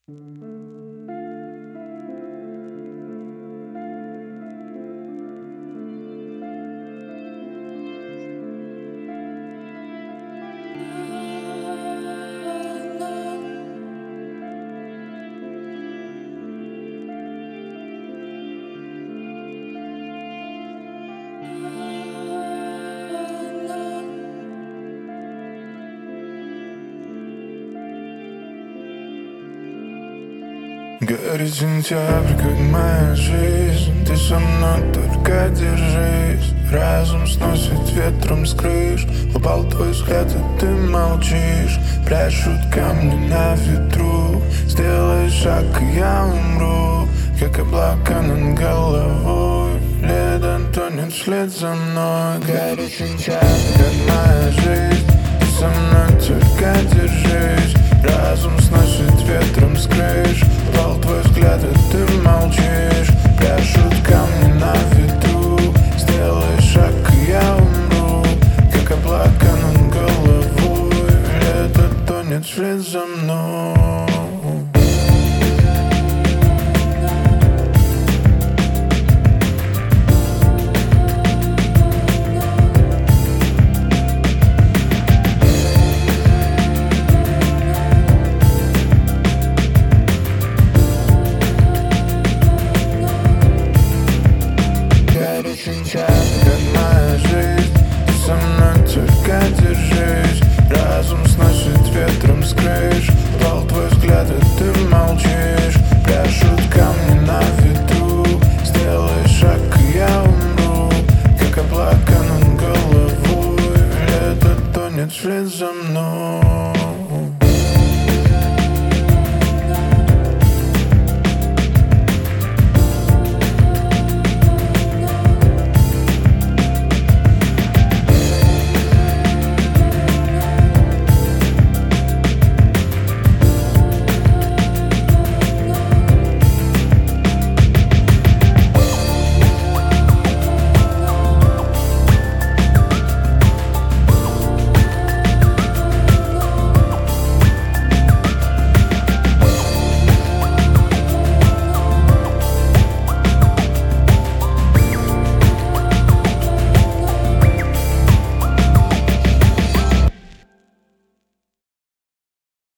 Горит сентябрь, как моя жизнь. Ты со мной, только держись. Разум сносит ветром с крыш. Упал твой взгляд, и ты молчишь. Пляшут камни на ветру. Сделай шаг, и я умру. Как облака над головой. Лето тонет вслед за мной. Горит сентябрь, как моя жизнь. Ты со мной, только держись. Разум сносит ветром с крыш. Упал твой взгляд, и ты молчишь. Пляшут камни на ветру. Сделай шаг, и я умру. Как облака над головой. Лето тонет вслед за мной.